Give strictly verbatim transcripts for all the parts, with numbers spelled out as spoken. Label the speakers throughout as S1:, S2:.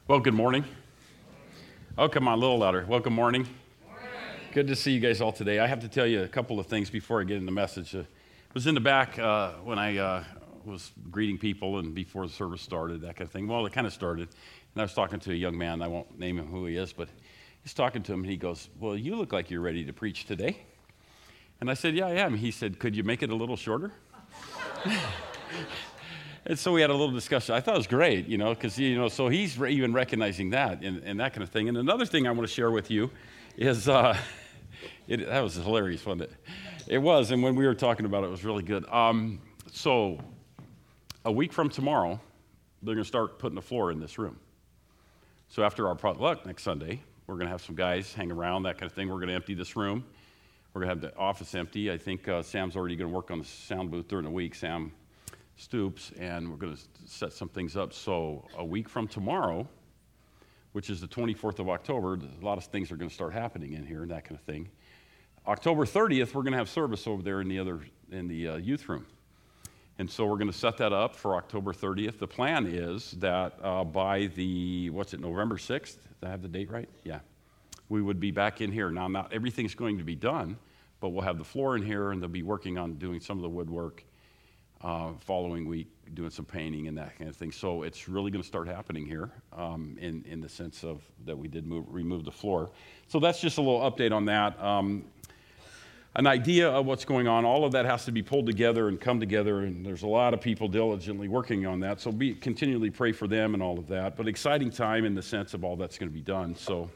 S1: Well, good morning. Oh, come on, a little louder. Well, good morning.
S2: Morning.
S1: Good to see you guys all today. I have to tell you a couple of things before I get in the message. Uh, I was in the back uh, when I uh, was greeting people and before the service started, that kind of thing. Well, it kind of started, and I was talking to a young man. I won't name him who he is, but he's talking to him, and he goes, "Well, you look like you're ready to preach today." And I said, "Yeah, I am." He said, "Could you make it a little shorter?" And so we had a little discussion. I thought it was great, you know, because, you know, so he's re- even recognizing that and, and that kind of thing. And another thing I want to share with you is, uh, it, that was hilarious, wasn't it? It was, and when we were talking about it, it was really good. Um, so a week from tomorrow, they're going to start putting the floor in this room. So after our potluck next Sunday, we're going to have some guys hang around, that kind of thing. We're going to empty this room. We're going to have the office empty. I think uh, Sam's already going to work on the sound booth during the week. Sam Stoops, and we're going to set some things up. So a week from tomorrow, which is the twenty-fourth of October, a lot of things are going to start happening in here and that kind of thing. October thirtieth, we're going to have service over there in the other in the uh, youth room, and so we're going to set that up for October thirtieth. The plan is that uh, by the what's it, November sixth? Did I have the date right? Yeah, we would be back in here. Now, not everything's going to be done, but we'll have the floor in here, and they'll be working on doing some of the woodwork. Uh, following week, doing some painting and that kind of thing. So it's really going to start happening here um, in, in the sense of that we did move, remove the floor. So that's just a little update on that. Um, an idea of what's going on. All of that has to be pulled together and come together, and there's a lot of people diligently working on that. So be continually pray for them and all of that. But exciting time in the sense of all that's going to be done. So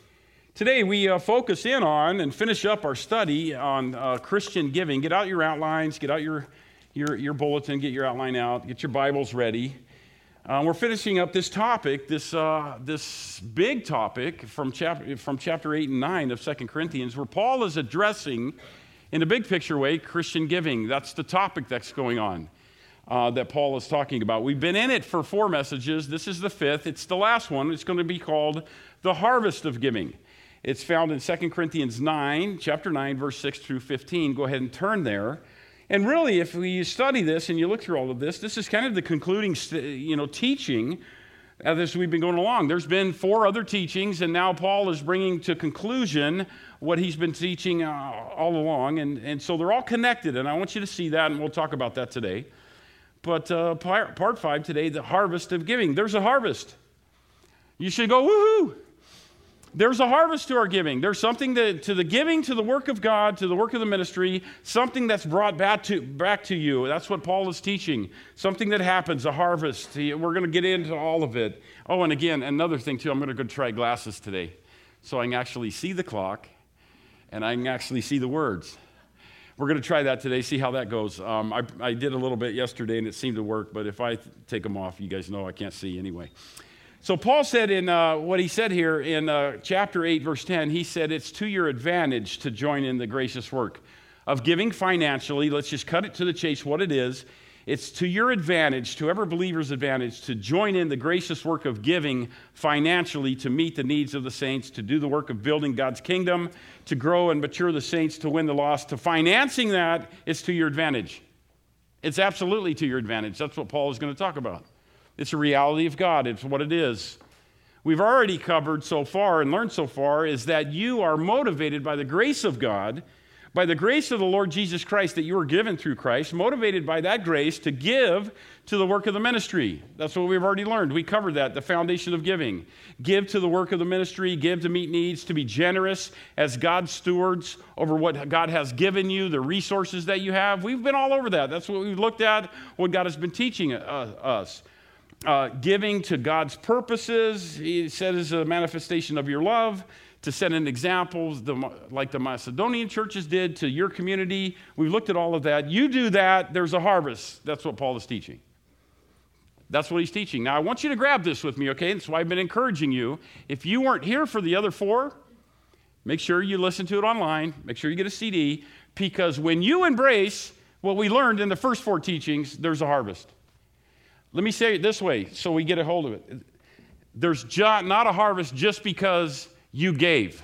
S1: today we uh, focus in on and finish up our study on uh, Christian giving. Get out your outlines, get out your Your, your bulletin, get your outline out, get your Bibles ready. Uh, we're finishing up this topic, this uh, this big topic from chapter from chapter eight and nine of Second Corinthians, where Paul is addressing, in a big picture way, Christian giving. That's the topic that's going on, uh, that Paul is talking about. We've been in it for four messages. This is the fifth. It's the last one. It's going to be called The Harvest of Giving. It's found in Second Corinthians nine, chapter nine, verse six through fifteen. Go ahead and turn there. And really, if we study this and you look through all of this, this is kind of the concluding, you know, teaching as we've been going along. There's been four other teachings, and now Paul is bringing to conclusion what he's been teaching uh, all along. And, and so they're all connected, and I want you to see that, and we'll talk about that today. But uh, part, part five today, the harvest of giving. There's a harvest. You should go, woohoo! There's a harvest to our giving. There's something that, to the giving, to the work of God, to the work of the ministry, something that's brought back to, back to you. That's what Paul is teaching. Something that happens, a harvest. We're going to get into all of it. Oh, and again, another thing too, I'm going to go try glasses today so I can actually see the clock and I can actually see the words. We're going to try that today, see how that goes. Um, I, I did a little bit yesterday and it seemed to work, but if I take them off, you guys know I can't see anyway. So Paul said in uh, what he said here in uh, chapter eight, verse ten, he said, it's to your advantage to join in the gracious work of giving financially. Let's just cut it to the chase what it is. It's to your advantage, to every believer's advantage, to join in the gracious work of giving financially to meet the needs of the saints, to do the work of building God's kingdom, to grow and mature the saints, to win the lost. To financing that is to your advantage. It's absolutely to your advantage. That's what Paul is going to talk about. It's a reality of God. It's what it is. We've already covered so far and learned so far is that you are motivated by the grace of God, by the grace of the Lord Jesus Christ that you were given through Christ, motivated by that grace to give to the work of the ministry. That's what we've already learned. We covered that, the foundation of giving. Give to the work of the ministry, give to meet needs, to be generous as God's stewards over what God has given you, the resources that you have. We've been all over that. That's what we've looked at, what God has been teaching uh, us. Uh, giving to God's purposes, he said, is a manifestation of your love, to set an example the, like the Macedonian churches did to your community. We've looked at all of that. You do that, there's a harvest. That's what Paul is teaching. That's what he's teaching. Now, I want you to grab this with me, okay? That's why I've been encouraging you. If you weren't here for the other four, make sure you listen to it online. Make sure you get a C D, because when you embrace what we learned in the first four teachings, there's a harvest. Let me say it this way so we get a hold of it. There's just not a harvest just because you gave.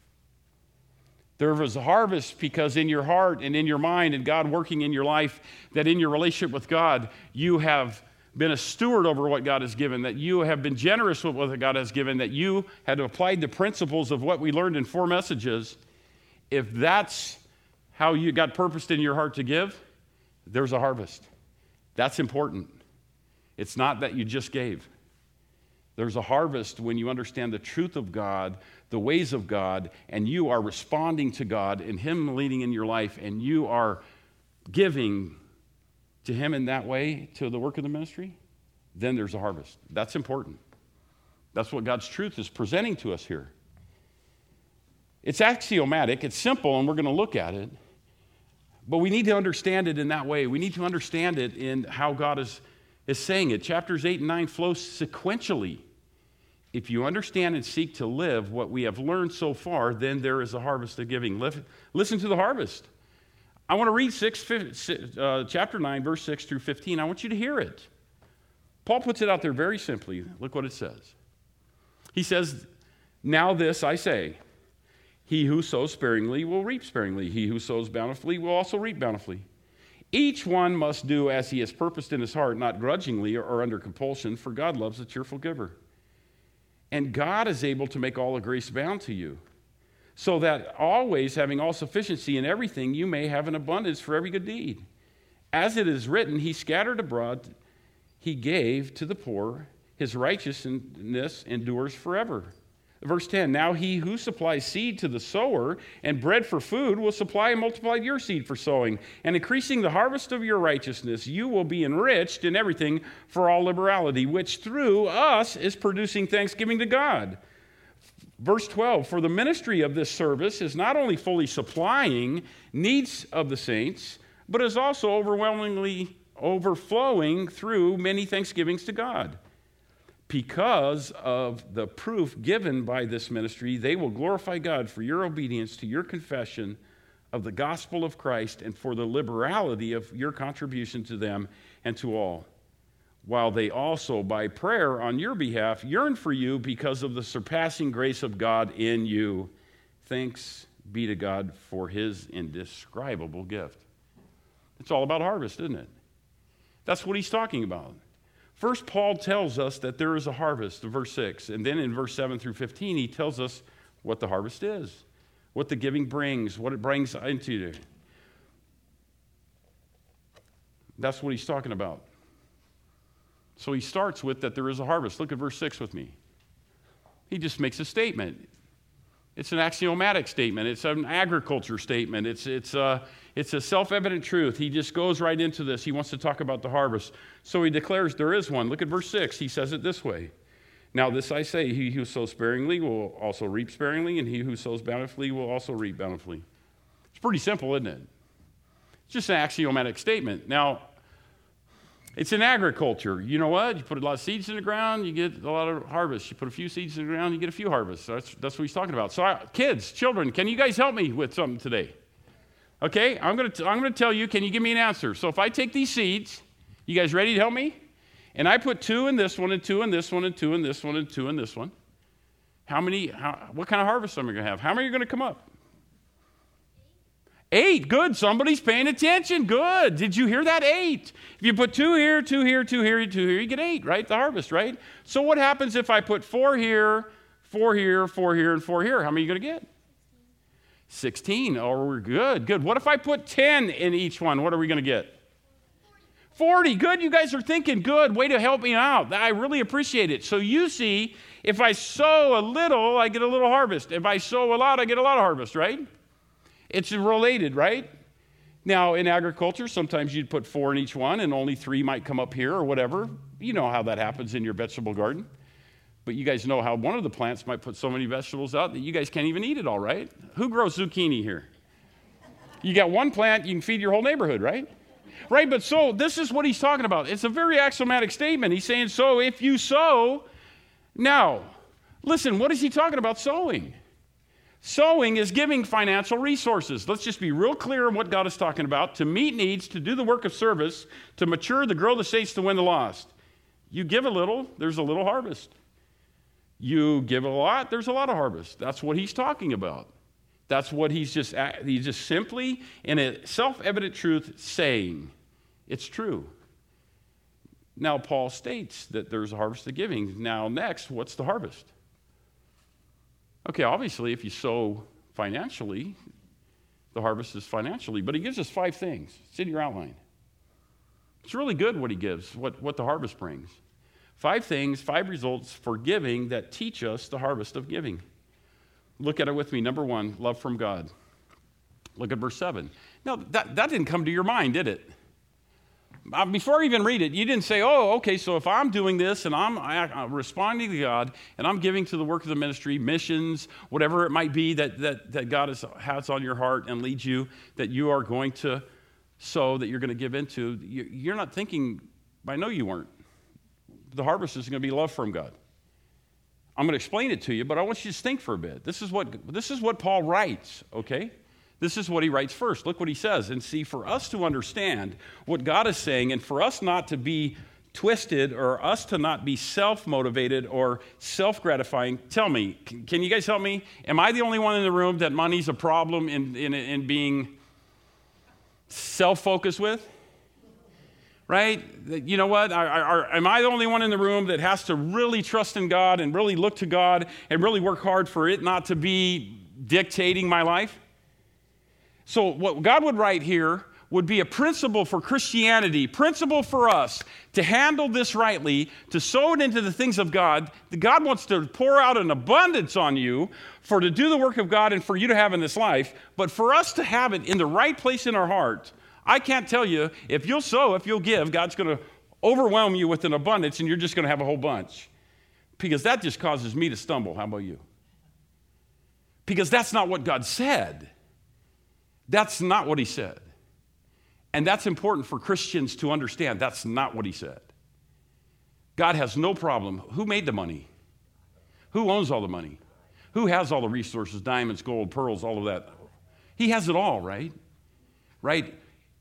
S1: There was a harvest because in your heart and in your mind and God working in your life, that in your relationship with God, you have been a steward over what God has given, that you have been generous with what God has given, that you had applied the principles of what we learned in four messages, if that's how you got purposed in your heart to give, there's a harvest. That's important. It's not that you just gave. There's a harvest when you understand the truth of God, the ways of God, and you are responding to God and Him leading in your life, and you are giving to Him in that way, to the work of the ministry, then there's a harvest. That's important. That's what God's truth is presenting to us here. It's axiomatic, it's simple, and we're going to look at it, but we need to understand it in that way. We need to understand it in how God is, is saying it. Chapters eight and nine flow sequentially. If you understand and seek to live what we have learned so far, then there is a harvest of giving. Listen to the harvest. I want to read six, uh, chapter nine, verse six through fifteen. I want you to hear it. Paul puts it out there very simply. Look what it says. He says, "Now this I say, he who sows sparingly will reap sparingly. He who sows bountifully will also reap bountifully. Each one must do as he has purposed in his heart, not grudgingly or under compulsion, for God loves a cheerful giver. And God is able to make all the grace abound to you, so that always, having all sufficiency in everything, you may have an abundance for every good deed. As it is written, he scattered abroad, he gave to the poor, his righteousness endures forever." Verse ten, "Now he who supplies seed to the sower and bread for food will supply and multiply your seed for sowing, and increasing the harvest of your righteousness, you will be enriched in everything for all liberality, which through us is producing thanksgiving to God." Verse twelve, "For the ministry of this service is not only fully supplying needs of the saints, but is also overwhelmingly overflowing through many thanksgivings to God. Because of the proof given by this ministry, they will glorify God for your obedience to your confession of the gospel of Christ and for the liberality of your contribution to them and to all, while they also, by prayer on your behalf, yearn for you because of the surpassing grace of God in you. Thanks be to God for his indescribable gift." It's all about harvest, isn't it? That's what he's talking about. First, Paul tells us that there is a harvest, in verse six. And then in verse seven through fifteen, he tells us what the harvest is, what the giving brings, what it brings into you. That's what he's talking about. So he starts with that there is a harvest. Look at verse six with me. He just makes a statement. It's an axiomatic statement. It's an agriculture statement. It's, it's, a, it's a self-evident truth. He just goes right into this. He wants to talk about the harvest. So he declares there is one. Look at verse six. He says it this way. "Now this I say, he who sows sparingly will also reap sparingly, and he who sows bountifully will also reap bountifully." It's pretty simple, isn't it? It's just an axiomatic statement. Now, it's in agriculture. You know what? You put a lot of seeds in the ground, you get a lot of harvest. You put a few seeds in the ground, you get a few harvests. That's, that's what he's talking about. So, I, kids, children, can you guys help me with something today? Okay, I'm going to I'm going to tell you, can you give me an answer? So if I take these seeds, you guys ready to help me? And I put two in this one, and two in this one, and two in this one, and two in this one. How many, how, what kind of harvest am I going to have? How many are going to come up? Eight. Good. Somebody's paying attention. Good. Did you hear that? Eight. If you put two here, two here, two here, two here, you get eight, right? The harvest, right? So what happens if I put four here, four here, four here, and four here? How many are you going to get? sixteen. Oh, we're good. Good. What if I put ten in each one? What are we going to get? forty. Good. You guys are thinking. Good. Way to help me out. I really appreciate it. So you see, if I sow a little, I get a little harvest. If I sow a lot, I get a lot of harvest, right? It's related, right? Now, in agriculture, sometimes you'd put four in each one, and only three might come up here or whatever. You know how that happens in your vegetable garden. But you guys know how one of the plants might put so many vegetables out that you guys can't even eat it all, right? Who grows zucchini here? You got one plant, you can feed your whole neighborhood, right? Right, but so this is what he's talking about. It's a very axiomatic statement. He's saying, so if you sow, now, listen, what is he talking about sowing? Sowing is giving financial resources. Let's just be real clear on what God is talking about. To meet needs, to do the work of service, to mature, to grow the saints, to win the lost. You give a little, there's a little harvest. You give a lot, there's a lot of harvest. That's what he's talking about. That's what he's just, he's just simply, in a self-evident truth, saying. It's true. Now, Paul states that there's a harvest of giving. Now, next, what's the harvest? Okay, obviously, if you sow financially, the harvest is financially. But he gives us five things. It's in your outline. It's really good what he gives, what, what the harvest brings. Five things, five results for giving that teach us the harvest of giving. Look at it with me. Number one, love from God. Look at verse seven. Now, that, that didn't come to your mind, did it? Uh, before I even read it, you didn't say, oh, okay, so if I'm doing this and I'm, I'm responding to God and I'm giving to the work of the ministry, missions, whatever it might be that, that, that God has, has on your heart and leads you, that you are going to sow, that you're going to give into, you, you're not thinking, I know you weren't. The harvest is going to be love from God. I'm going to explain it to you, but I want you to think for a bit. This is what, this is what Paul writes, okay? This is what he writes first. Look what he says. And see, for us to understand what God is saying and for us not to be twisted or us to not be self-motivated or self-gratifying, tell me, can, can you guys help me? Am I the only one in the room that money's a problem in, in, in being self-focused with? Right? You know what? Are, are, am I the only one in the room that has to really trust in God and really look to God and really work hard for it not to be dictating my life? So what God would write here would be a principle for Christianity, principle for us to handle this rightly, to sow it into the things of God. God wants to pour out an abundance on you for to do the work of God and for you to have in this life, but for us to have it in the right place in our heart. I can't tell you, if you'll sow, if you'll give, God's going to overwhelm you with an abundance and you're just going to have a whole bunch. Because that just causes me to stumble. How about you? Because that's not what God said. That's not what he said. And that's important for Christians to understand. That's not what he said. God has no problem. Who made the money? Who owns all the money? Who has all the resources, diamonds, gold, pearls, all of that? He has it all, right? Right?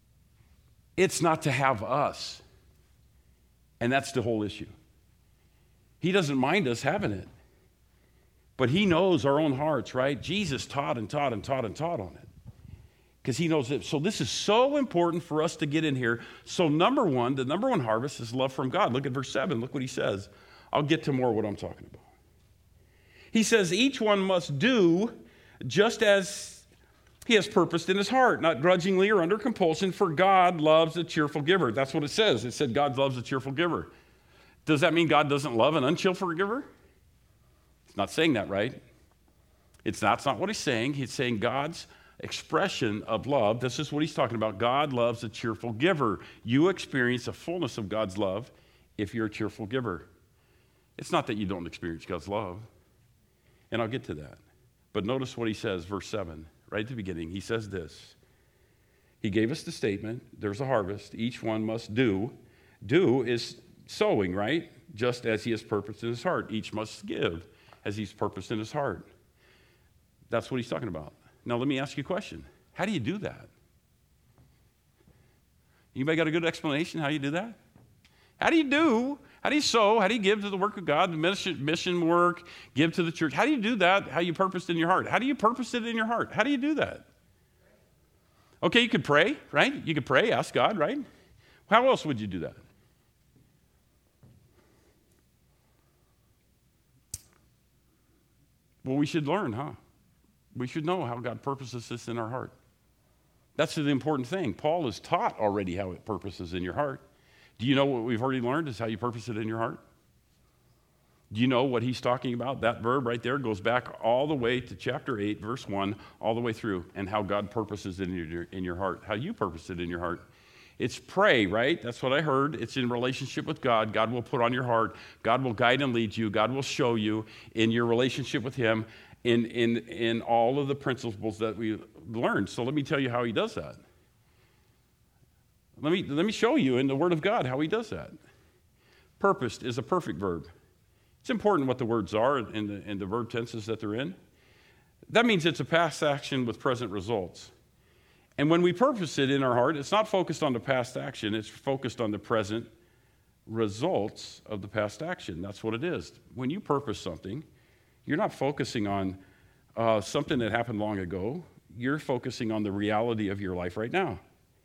S1: It's not to have us. And that's the whole issue. He doesn't mind us having it. But he knows our own hearts, right? Jesus taught and taught and taught and taught on it. Because he knows it. So this is so important for us to get in here. So number one, the number one harvest is love from God. Look at verse seven. Look what he says. I'll get to more what I'm talking about. He says, each one must do just as he has purposed in his heart, not grudgingly or under compulsion, for God loves a cheerful giver. That's what it says. It said God loves a cheerful giver. Does that mean God doesn't love an uncheerful giver? It's not saying that, right? It's not, it's not what he's saying. He's saying God's expression of love. This is what he's talking about. God loves a cheerful giver. You experience the fullness of God's love if you're a cheerful giver. It's not that you don't experience God's love. And I'll get to that. But notice what he says, verse seven. Right at the beginning, he says this. He gave us the statement, there's a harvest, each one must do. Do is sowing, right? Just as he has purposed in his heart. Each must give as he's purposed in his heart. That's what he's talking about. Now, let me ask you a question. How do you do that? Anybody got a good explanation how you do that? How do you do? How do you sow? How do you give to the work of God, the mission, mission work, give to the church? How do you do that? How you purposed in your heart? How do you purpose it in your heart? How do you do that? Okay, you could pray, right? You could pray, ask God, right? How else would you do that? Well, we should learn, huh? We should know how God purposes this in our heart. That's the important thing. Paul is taught already how it purposes in your heart. Do you know what we've already learned is how you purpose it in your heart? Do you know what he's talking about? That verb right there goes back all the way to chapter eight, verse one, all the way through, and how God purposes it in your, in your heart, how you purpose it in your heart. It's pray, right? That's what I heard. It's in relationship with God. God will put on your heart. God will guide and lead you. God will show you in your relationship with him in, in, in all of the principles that we learned. So let me tell you how he does that. Let me, let me show you in the Word of God how he does that. Purposed is a perfect verb. It's important what the words are and the, and the verb tenses that they're in. That means it's a past action with present results. And when we purpose it in our heart, it's not focused on the past action. It's focused on the present results of the past action. That's what it is. When you purpose something, you're not focusing on uh, something that happened long ago. You're focusing on the reality of your life right now.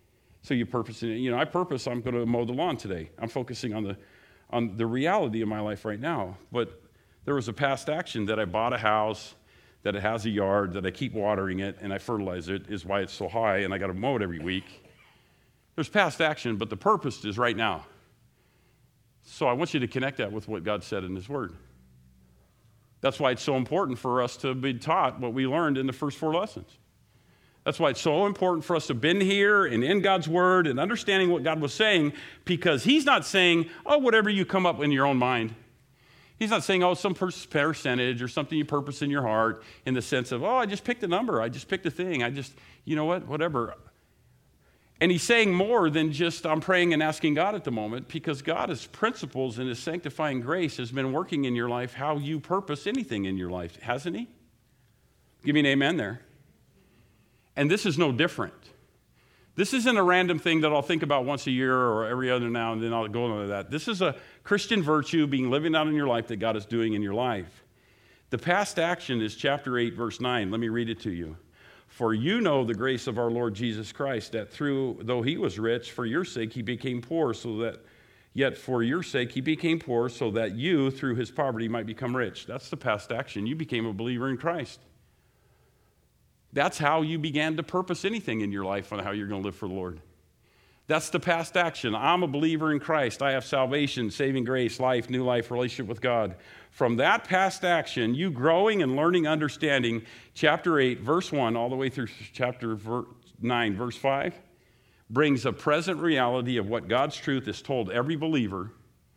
S1: So you purpose, you know, I purpose I'm going to mow the lawn today. I'm focusing on the on the reality of my life right now. But there was a past action that I bought a house, that it has a yard, that I keep watering it, and I fertilize it, is why it's so high, and I got to mow it every week. There's past action, but the purpose is right now. So I want you to connect that with what God said in His Word. That's why it's so important for us to be taught what we learned in the first four lessons. That's why it's so important for us to have been here and in God's Word and understanding what God was saying, because He's not saying, oh, whatever you come up in your own mind. He's not saying, oh, some percentage or something you purpose in your heart in the sense of, oh, I just picked a number. I just picked a thing. I just, you know what, whatever. And He's saying more than just I'm praying and asking God at the moment, because God, His principles and His sanctifying grace has been working in your life how you purpose anything in your life, hasn't He? Give me an amen there. And this is no different. This isn't a random thing that I'll think about once a year or every other now and then I'll go into that. This is a Christian virtue being living out in your life that God is doing in your life. The past action is chapter eight, verse nine. Let me read it to you. For you know the grace of our Lord Jesus Christ, that through, though He was rich, for your sake He became poor, so that, yet for your sake He became poor, so that you, through His poverty, might become rich. That's the past action. You became a believer in Christ. That's how you began to purpose anything in your life on how you're going to live for the Lord. That's the past action. I'm a believer in Christ. I have salvation, saving grace, life, new life, relationship with God. From that past action, you growing and learning, understanding, chapter eight, verse one, all the way through chapter nine, verse five, brings a present reality of what God's truth has told every believer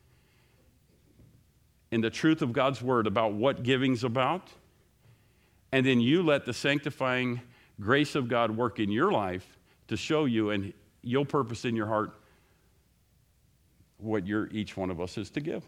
S1: in the truth of God's Word about what giving's about. And then you let the sanctifying grace of God work in your life to show you, and you'll purpose in your heart what you're, each one of us is to give.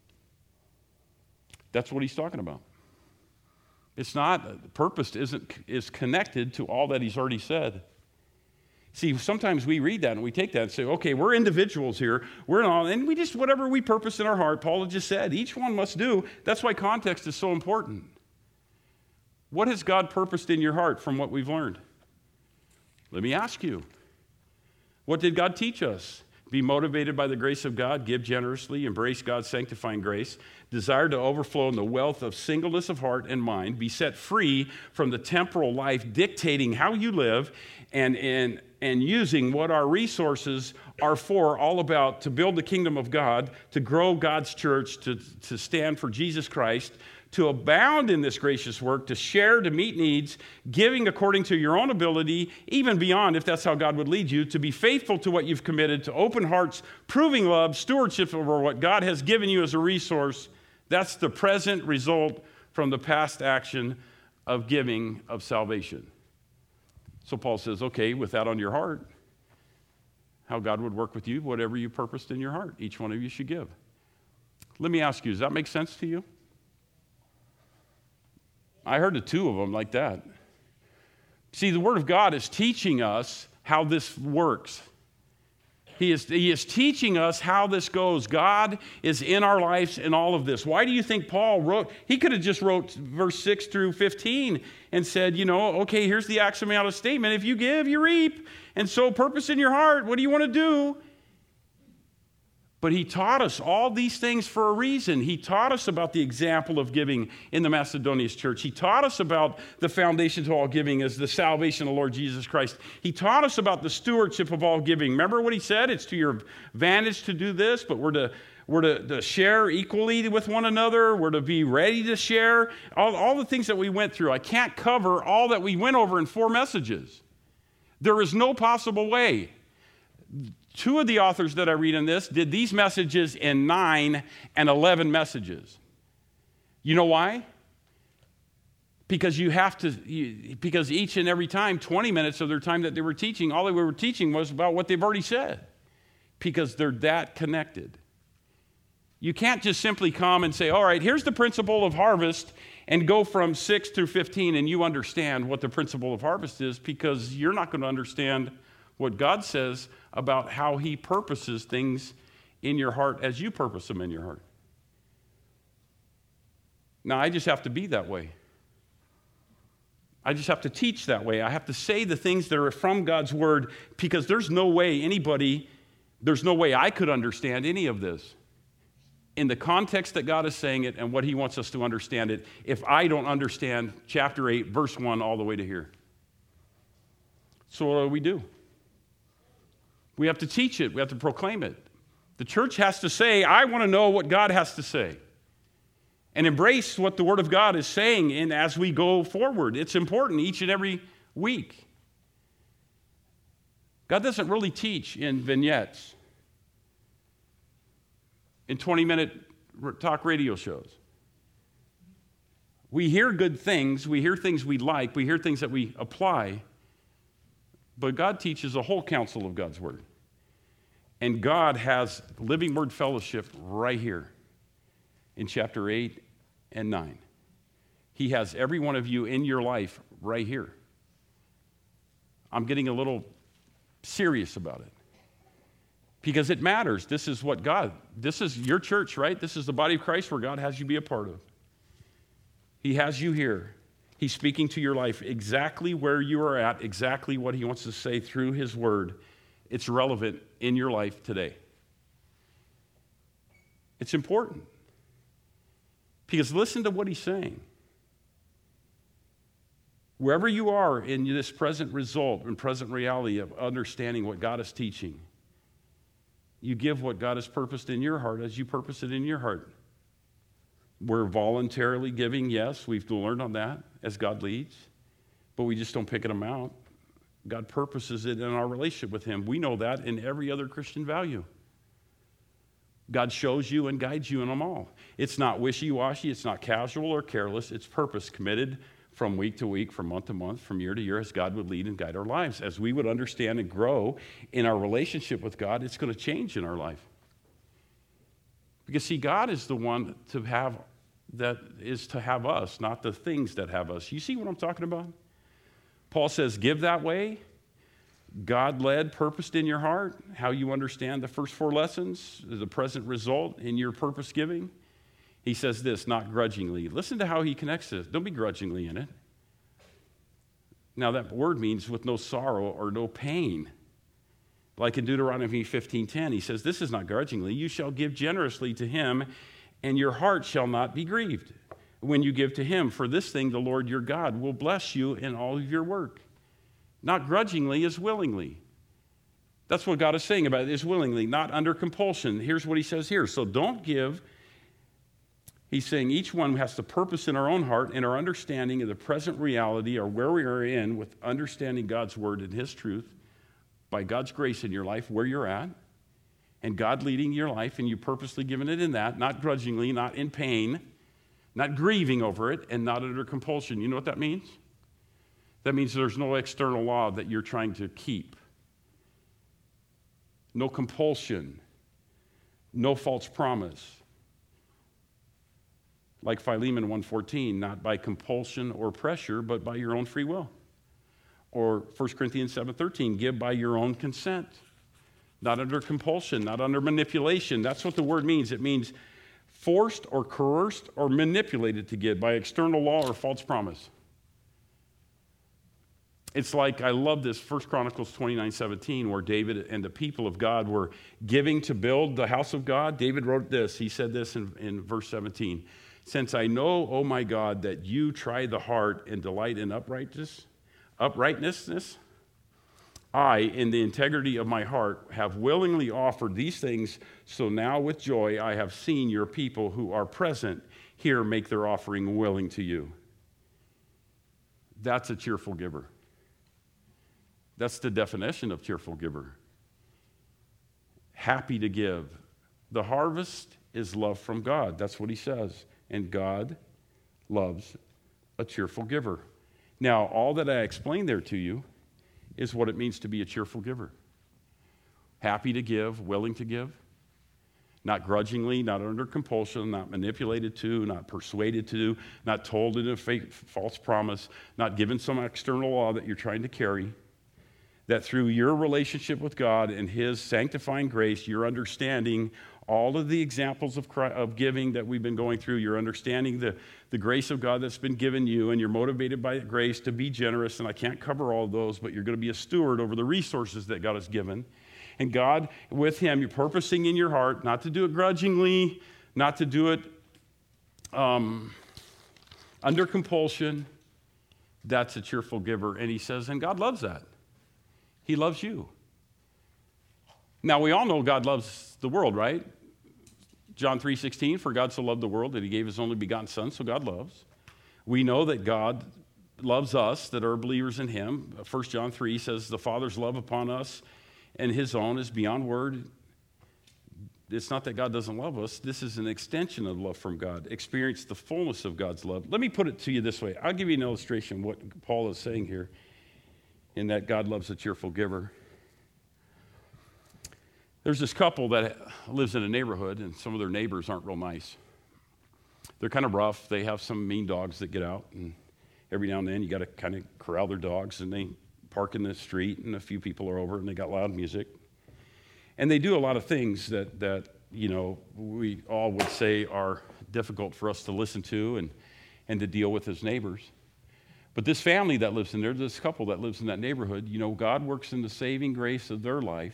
S1: That's what He's talking about. It's not, purpose isn't, is connected to all that He's already said. See, sometimes we read that and we take that and say, okay, we're individuals here. We're not, and we just, whatever we purpose in our heart, Paul had just said, each one must do. That's why context is so important. What has God purposed in your heart from what we've learned? Let me ask you, what did God teach us? Be motivated by the grace of God, give generously, embrace God's sanctifying grace, desire to overflow in the wealth of singleness of heart and mind, be set free from the temporal life dictating how you live, and, and, and using what our resources are for, all about to build the kingdom of God, to grow God's church, to, to stand for Jesus Christ, to abound in this gracious work, to share, to meet needs, giving according to your own ability, even beyond, if that's how God would lead you, to be faithful to what you've committed, to open hearts, proving love, stewardship over what God has given you as a resource. That's the present result from the past action of giving of salvation. So Paul says, okay, with that on your heart, how God would work with you, whatever you purposed in your heart, each one of you should give. Let me ask you, does that make sense to you? I heard the two of them like that. See, the Word of God is teaching us how this works. He is, he is teaching us how this goes. God is in our lives in all of this. Why do you think Paul wrote? He could have just wrote verse six through fifteen and said, you know, okay, here's the axiomatic statement. If you give, you reap. And so purpose in your heart. What do you want to do? But he taught us all these things for a reason. He taught us about the example of giving in the Macedonian church. He taught us about the foundation to all giving as the salvation of the Lord Jesus Christ. He taught us about the stewardship of all giving. Remember what he said? It's to your advantage to do this, but we're to, we're to, to share equally with one another. We're to be ready to share. All, all the things that we went through. I can't cover all that we went over in four messages. There is no possible way. Two of the authors that I read in this did these messages in nine and eleven messages. You know why? Because you have to, you, because each and every time, twenty minutes of their time that they were teaching, all they were teaching was about what they've already said. Because they're that connected. You can't just simply come and say, all right, here's the principle of harvest, and go from six through fifteen, and you understand what the principle of harvest is, because you're not going to understand what God says about how he purposes things in your heart as you purpose them in your heart. Now, I just have to be that way. I just have to teach that way. I have to say the things that are from God's word, because there's no way anybody, there's no way I could understand any of this in the context that God is saying it and what he wants us to understand it if I don't understand chapter eight, verse one, all the way to here. So what do we do? We have to teach it. We have to proclaim it. The church has to say, I want to know what God has to say, and embrace what the Word of God is saying in as we go forward. It's important each and every week. God doesn't really teach in vignettes, in twenty-minute talk radio shows. We hear good things. We hear things we like. We hear things that we apply. But God teaches a whole counsel of God's Word. And God has Living Word Fellowship right here in chapter eight and nine. He has every one of you in your life right here. I'm getting a little serious about it because it matters. This is what God, this is your church, right? This is the body of Christ where God has you be a part of. He has you here. He's speaking to your life exactly where you are at, exactly what he wants to say through his word. It's relevant in your life today. It's important. Because listen to what he's saying. Wherever you are in this present result and present reality of understanding what God is teaching, you give what God has purposed in your heart as you purpose it in your heart. We're voluntarily giving, yes, we've learned on that as God leads, but we just don't pick them out. God purposes it in our relationship with him. We know that in every other Christian value. God shows you and guides you in them all. It's not wishy-washy, it's not casual or careless, it's purpose, committed from week to week, from month to month, from year to year, as God would lead and guide our lives. As we would understand and grow in our relationship with God, it's going to change in our life. Because see, God is the one to have that is to have us, not the things that have us. You see what I'm talking about? Paul says, give that way. God-led, purposed in your heart, how you understand the first four lessons, the present result in your purpose giving. He says this, not grudgingly. Listen to how he connects this. Don't be grudgingly in it. Now that word means with no sorrow or no pain. Like in Deuteronomy fifteen ten, he says, this is not grudgingly. You shall give generously to him, and your heart shall not be grieved when you give to him. For this thing the Lord your God will bless you in all of your work. Not grudgingly is willingly. That's what God is saying about it, is willingly, not under compulsion. Here's what he says here. So don't give. He's saying each one has to purpose in our own heart and our understanding of the present reality or where we are in with understanding God's word and his truth by God's grace in your life, where you're at, and God leading your life and you purposely giving it in that, not grudgingly, not in pain, not grieving over it, and not under compulsion. You know what that means? That means there's no external law that you're trying to keep. No compulsion. No false promise. Like Philemon one fourteen, not by compulsion or pressure, but by your own free will. Or First Corinthians seven thirteen, give by your own consent. Not under compulsion, not under manipulation. That's what the word means. It means forced or coerced or manipulated to give by external law or false promise. It's like, I love this, First Chronicles twenty-nine seventeen, where David and the people of God were giving to build the house of God. David wrote this. He said this in, in verse seventeen. Since I know, O my God, that you try the heart and delight in uprightness, uprightness, I, in the integrity of my heart, have willingly offered these things. So now with joy I have seen your people who are present here make their offering willing to you. That's a cheerful giver. That's the definition of cheerful giver. Happy to give. The harvest is love from God. That's what he says. And God loves a cheerful giver. Now, all that I explained there to you is what it means to be a cheerful giver. Happy to give, willing to give. Not grudgingly, not under compulsion, not manipulated to, not persuaded to, not told in a fake, false promise, not given some external law that you're trying to carry. that through your relationship with God and his sanctifying grace, you're understanding all of the examples of, Christ, of giving that we've been going through. You're understanding the, the grace of God that's been given you, and you're motivated by grace to be generous. And I can't cover all of those, but you're going to be a steward over the resources that God has given. And God, with him, you're purposing in your heart not to do it grudgingly, not to do it um, under compulsion. That's a cheerful giver. And he says, and God loves that. He loves you. Now, we all know God loves the world, right? John three sixteen, for God so loved the world that he gave his only begotten son, so God loves. We know that God loves us that are believers in him. First John three says the Father's love upon us and his own is beyond word. It's not that God doesn't love us. This is an extension of love from God. Experience the fullness of God's love. Let me put it to you this way. I'll give you an illustration of what Paul is saying here in that God loves a cheerful giver. There's this couple that lives in a neighborhood, and some of their neighbors aren't real nice. They're kind of rough. They have some mean dogs that get out, and every now and then you got to kind of corral their dogs, and they park in the street, and a few people are over, and they got loud music. And they do a lot of things that, that you know, we all would say are difficult for us to listen to and, and to deal with as neighbors. But this family that lives in there, this couple that lives in that neighborhood, you know, God works in the saving grace of their life.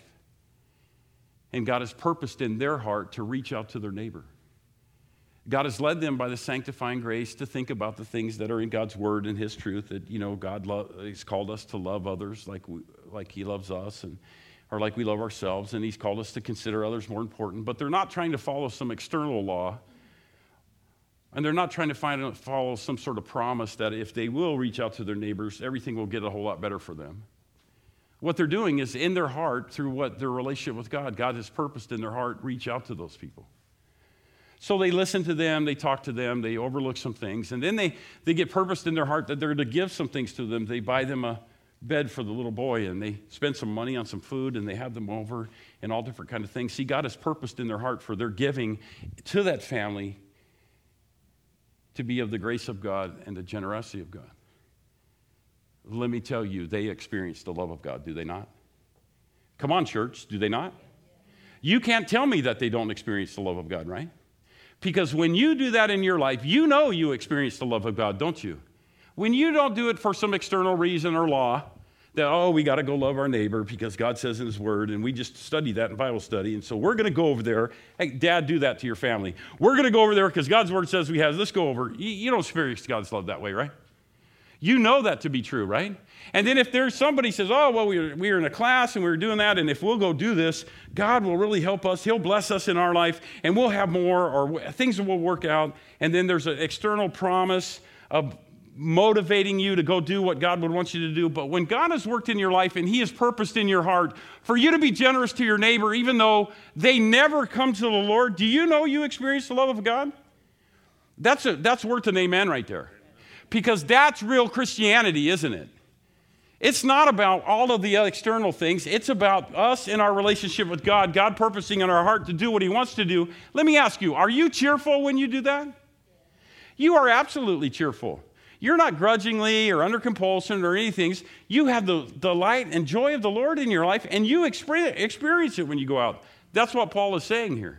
S1: And God has purposed in their heart to reach out to their neighbor. God has led them by the sanctifying grace to think about the things that are in God's word and his truth, that, you know, God lo- he's called us to love others like we, like he loves us, and or like we love ourselves, and he's called us to consider others more important. But they're not trying to follow some external law, and they're not trying to find, follow some sort of promise that if they will reach out to their neighbors, everything will get a whole lot better for them. What they're doing is in their heart, through what their relationship with God, God has purposed in their heart, reach out to those people. So they listen to them, they talk to them, they overlook some things, and then they, they get purposed in their heart that they're to give some things to them. They buy them a bed for the little boy, and they spend some money on some food, and they have them over and all different kind of things. See, God has purposed in their heart for their giving to that family to be of the grace of God and the generosity of God. Let me tell you, they experience the love of God, do they not? Come on, church, do they not? You can't tell me that they don't experience the love of God, right? Because when you do that in your life, you know you experience the love of God, don't you? When you don't do it for some external reason or law, that, oh, we got to go love our neighbor because God says in his word, and we just study that in Bible study, and so we're going to go over there. Hey, Dad, do that to your family. We're going to go over there because God's word says we have. Let's go over. You, you don't experience God's love that way, right? You know that to be true, right? And then if there's somebody says, oh, well, we were, we were in a class and we were doing that, and if we'll go do this, God will really help us. He'll bless us in our life, and we'll have more, or things will work out. And then there's an external promise of motivating you to go do what God would want you to do. But when God has worked in your life and he has purposed in your heart for you to be generous to your neighbor, even though they never come to the Lord, do you know you experience the love of God? That's, a, that's worth an amen right there. Because that's real Christianity, isn't it? It's not about all of the external things. It's about us in our relationship with God, God purposing in our heart to do what he wants to do. Let me ask you, are you cheerful when you do that? You are absolutely cheerful. You're not grudgingly or under compulsion or anything. You have the, the light and joy of the Lord in your life, and you experience it when you go out. That's what Paul is saying here.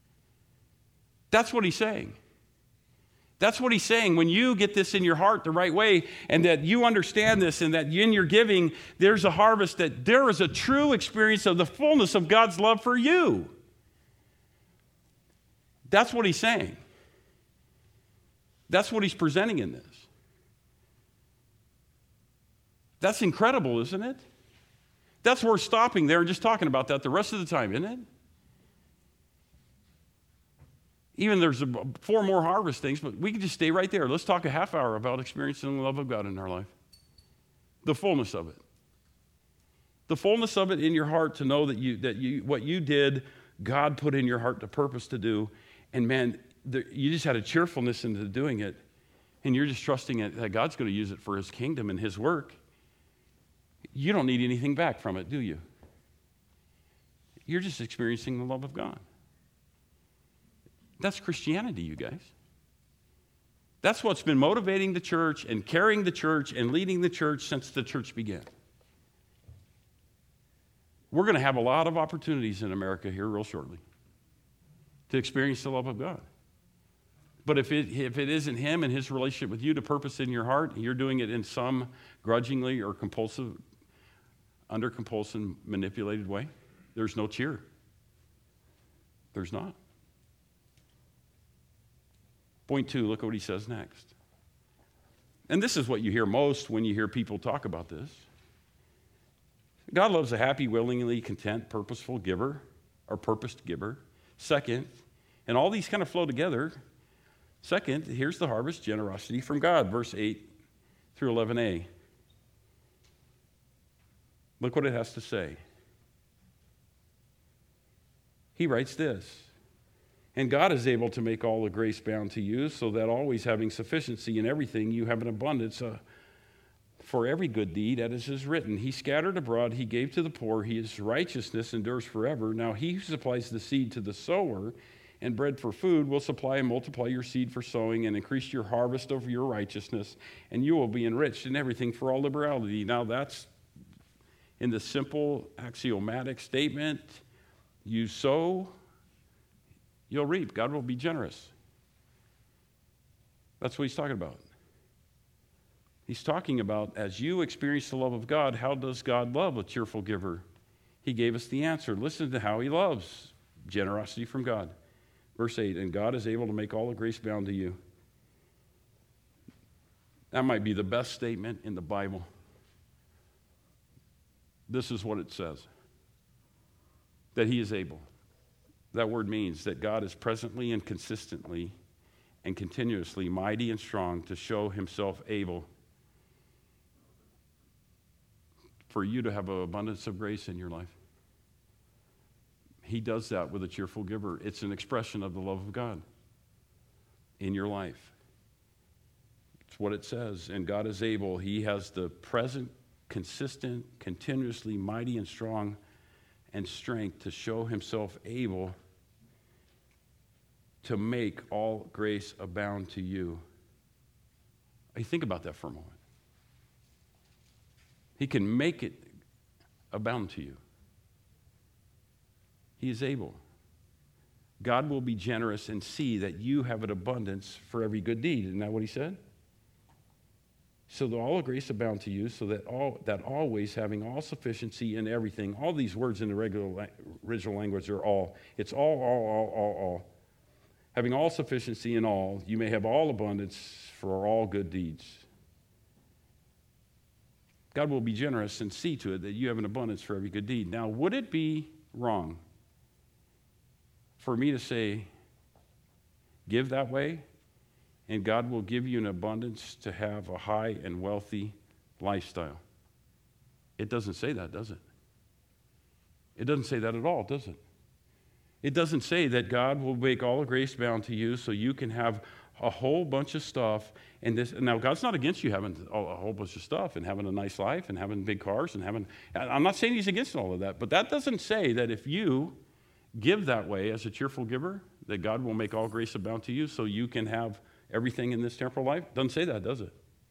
S1: That's what he's saying. That's what he's saying. When you get this in your heart the right way, and that you understand this, and that in your giving, there's a harvest, that there is a true experience of the fullness of God's love for you. That's what he's saying. That's what he's presenting in this. That's incredible, isn't it? That's worth stopping there and just talking about that the rest of the time, isn't it? Even there's a, four more harvest things, but we can just stay right there. Let's talk a half hour about experiencing the love of God in our life. The fullness of it. The fullness of it in your heart to know that you that you what you did, God put in your heart the purpose to do. And man, the, you just had a cheerfulness into doing it. And you're just trusting it, that God's going to use it for his kingdom and his work. You don't need anything back from it, do you? You're just experiencing the love of God. That's Christianity, you guys. That's what's been motivating the church and carrying the church and leading the church since the church began. We're going to have a lot of opportunities in America here real shortly to experience the love of God. But if it, if it isn't him and his relationship with you, the purpose in your heart, you're doing it in some grudgingly or compulsive, under compulsion, manipulated way, there's no cheer. There's not. Point two, look at what he says next. And this is what you hear most when you hear people talk about this. God loves a happy, willingly, content, purposeful giver, or purposed giver. Second, and all these kind of flow together. Second, here's the harvest, generosity from God, verse eight through eleven a. Look what it has to say. He writes this, and God is able to make all the grace bound to you, so that always having sufficiency in everything, you have an abundance uh, for every good deed, as is written. He scattered abroad, he gave to the poor, his righteousness endures forever. Now he who supplies the seed to the sower and bread for food will supply and multiply your seed for sowing and increase your harvest of your righteousness, and you will be enriched in everything for all liberality. Now that's in the simple axiomatic statement, you sow, you'll reap. God will be generous. That's what he's talking about. He's talking about, as you experience the love of God, how does God love a cheerful giver? He gave us the answer. Listen to how he loves generosity from God. Verse eight, and God is able to make all the grace bound to you. That might be the best statement in the Bible. This is what it says, that he is able. That word means that God is presently and consistently and continuously mighty and strong to show himself able for you to have an abundance of grace in your life. He does that with a cheerful giver. It's an expression of the love of God in your life. It's what it says. And God is able. He has the present, consistent, continuously mighty and strong and strength to show himself able to make all grace abound to you. I think about that for a moment. He can make it abound to you. He is able. God will be generous and see that you have an abundance for every good deed. Isn't that what he said? So that all grace abound to you, so that all that always having all sufficiency in everything. All these words in the regular original language are all. It's all, all, all, all, all. Having all sufficiency in all, you may have all abundance for all good deeds. God will be generous and see to it that you have an abundance for every good deed. Now, would it be wrong for me to say, give that way, and God will give you an abundance to have a high and wealthy lifestyle? It doesn't say that, does it? It doesn't say that at all, does it? It doesn't say that God will make all the grace bound to you so you can have a whole bunch of stuff. And this, now, God's not against you having a whole bunch of stuff and having a nice life and having big cars and having, I'm not saying he's against all of that, but that doesn't say that if you give that way as a cheerful giver, that God will make all grace abound to you so you can have everything in this temporal life. Doesn't say that, does it?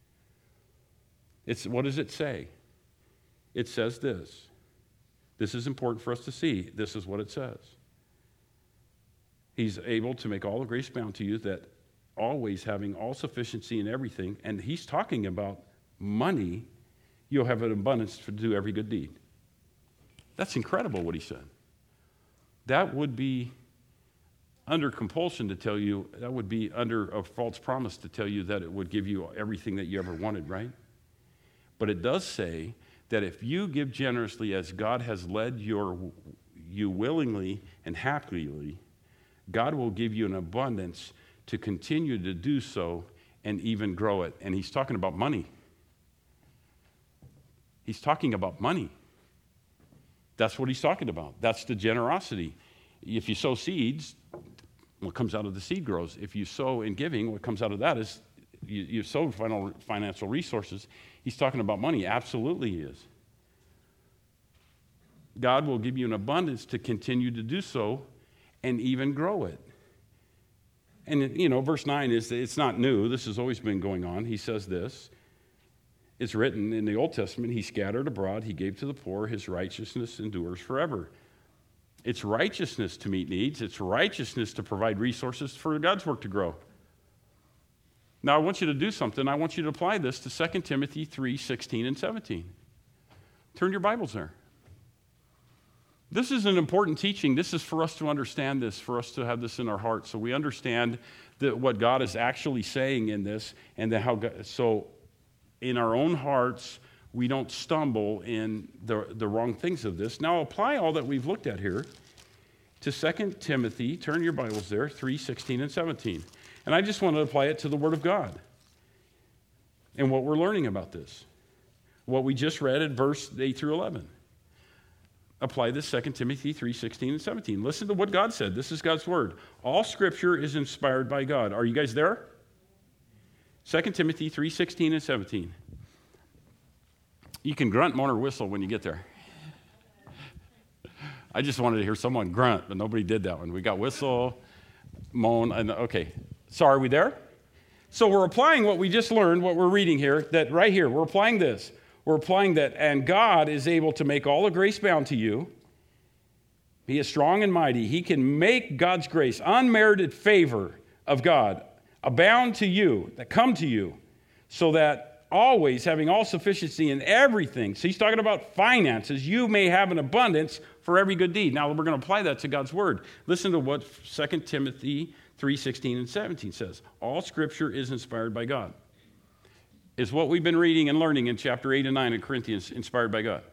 S1: It's, what does it say? It says this. This is important for us to see. This is what it says. He's able to make all the grace bound to you, that always having all sufficiency in everything, and he's talking about money, you'll have an abundance to do every good deed. That's incredible what he said. That would be under compulsion to tell you, that would be under a false promise to tell you that it would give you everything that you ever wanted, right? But it does say that if you give generously as God has led your, you willingly and happily, God will give you an abundance to continue to do so and even grow it. And he's talking about money. He's talking about money. That's what he's talking about. That's the generosity. If you sow seeds, what comes out of the seed grows. If you sow in giving, what comes out of that is you, you sow final, financial resources. He's talking about money. Absolutely he is. God will give you an abundance to continue to do so and even grow it. And, you know, verse nine is, it's not new. This has always been going on. He says this, It's written in the Old Testament, he scattered abroad, he gave to the poor, his righteousness endures forever. It's righteousness to meet needs. It's righteousness to provide resources for God's work to grow. Now, I want you to do something. I want you to apply this to Second Timothy three, sixteen and seventeen. Turn your Bibles there. This is an important teaching. This is for us to understand this, for us to have this in our hearts, so we understand that what God is actually saying in this, and that how God, so in our own hearts, we don't stumble in the, the wrong things of this. Now, apply all that we've looked at here to Second Timothy. Turn your Bibles there, three, sixteen and seventeen. And I just want to apply it to the Word of God and what we're learning about this. What we just read at verse eight through eleven. Apply this Second Timothy three, sixteen and seventeen. Listen to what God said. This is God's Word. All Scripture is inspired by God. Are you guys there? Second Timothy three, sixteen and seventeen. You can grunt, moan, or whistle when you get there. I just wanted to hear someone grunt, but nobody did that one. We got whistle, moan, and okay. So are we there? So we're applying what we just learned, what we're reading here, that right here, we're applying this. We're applying that, and God is able to make all the grace bound to you. He is strong and mighty. He can make God's grace, unmerited favor of God, abound to you, that come to you, so that always having all sufficiency in everything. So he's talking about finances. You may have an abundance for every good deed. Now we're going to apply that to God's Word. Listen to what Second Timothy three, sixteen and seventeen says. All Scripture is inspired by God. Is what we've been reading and learning in chapter eight and nine in Corinthians inspired by God?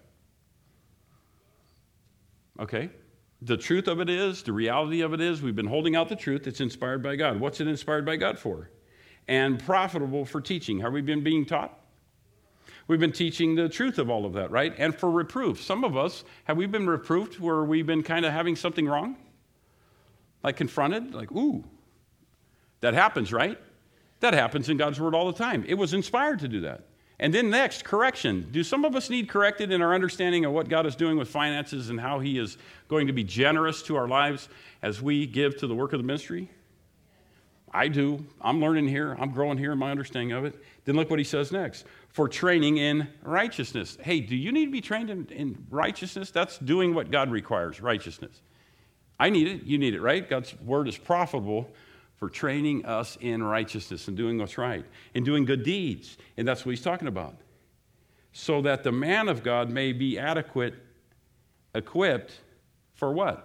S1: Okay? The truth of it is, the reality of it is, we've been holding out the truth. It's inspired by God. What's it inspired by God for? And profitable for teaching. Have we been being taught? We've been teaching the truth of all of that, right? And for reproof. Some of us, have we been reproved where we've been kind of having something wrong? Like confronted? Like, ooh. That happens, right? That happens in God's Word all the time. It was inspired to do that. And then next, correction. Do some of us need corrected in our understanding of what God is doing with finances and how He is going to be generous to our lives as we give to the work of the ministry? I do. I'm learning here. I'm growing here in my understanding of it. Then look what he says next. For training in righteousness. Hey, do you need to be trained in, in righteousness? That's doing what God requires, righteousness. I need it. You need it, right? God's Word is profitable for training us in righteousness and doing what's right and doing good deeds. And that's what he's talking about. So that the man of God may be adequate, equipped for what?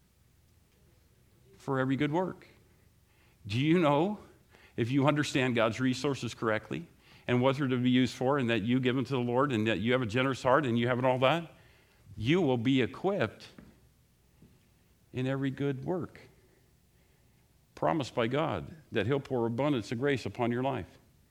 S1: For every good work. Do you know, if you understand God's resources correctly and what they're to be used for, and that you give them to the Lord and that you have a generous heart and you have it all that, you will be equipped in every good work. Promised by God that He'll pour abundance of grace upon your life.